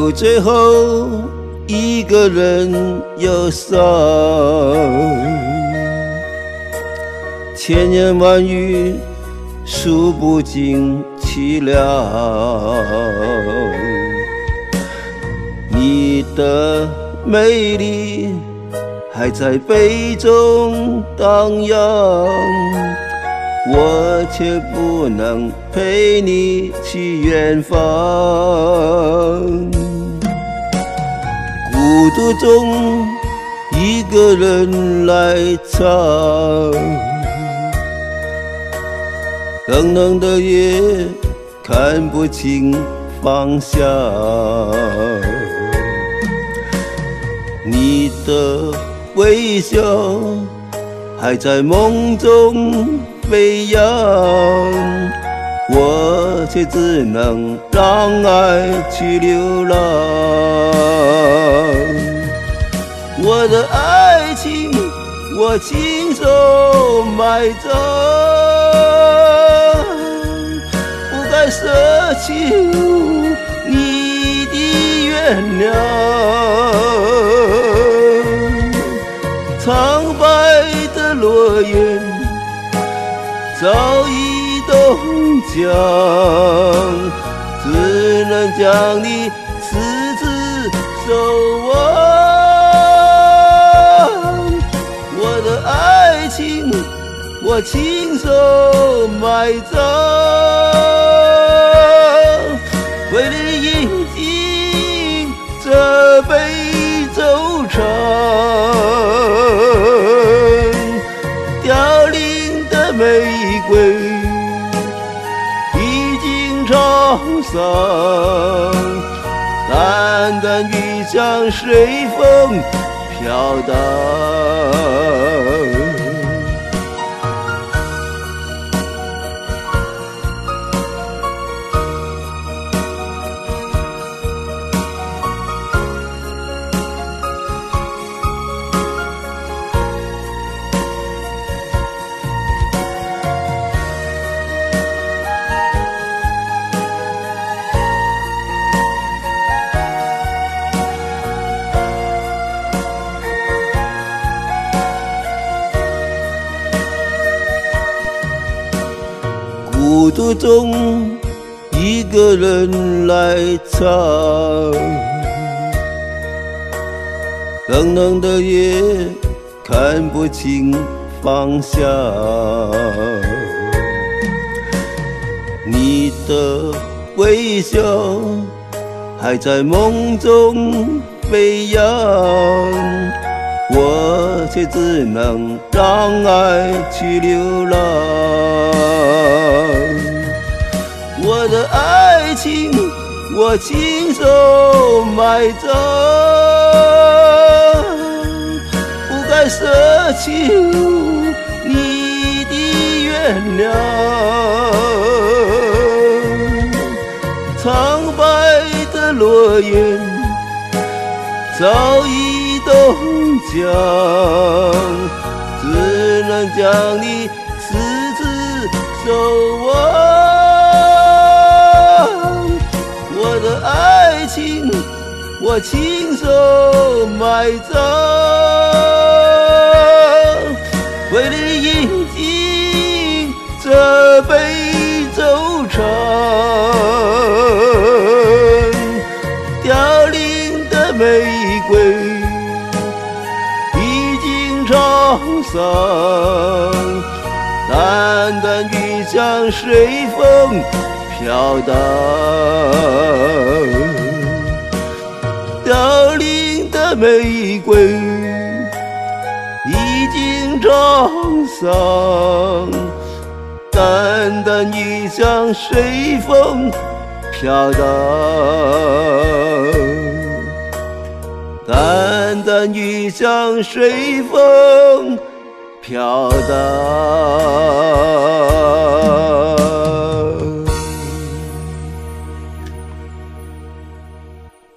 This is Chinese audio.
就最后一个人忧伤。千言万语诉不尽凄凉，你的美丽还在杯中荡漾，我却不能陪你去远方。孤独中一个人来唱，冷冷的夜看不清方向，你的微笑还在梦中飞扬，我却只能让爱去流浪。我的爱情我亲手埋葬，不该奢求你的原谅。苍白的诺言早已冻僵，只能将你次次守望。我的爱情我亲手埋葬，为你饮尽这杯惆怅。凋零的玫瑰已经沧桑，淡淡雨像随风飘荡。孤独中一个人来唱，冷冷的夜看不清方向，你的微笑还在梦中飞扬，我却只能让爱去流浪。我的爱情我亲手埋葬，不该奢求你的原谅。苍白的诺言早已冻僵，只能将你次次守望。我的爱情我亲手埋葬，为你饮尽这杯惆怅。凋零的玫瑰已经沧桑，淡淡雨像随风飘荡。凋零的玫瑰已经沧桑，淡淡雨像随风飘荡。淡淡雨像随风飘荡。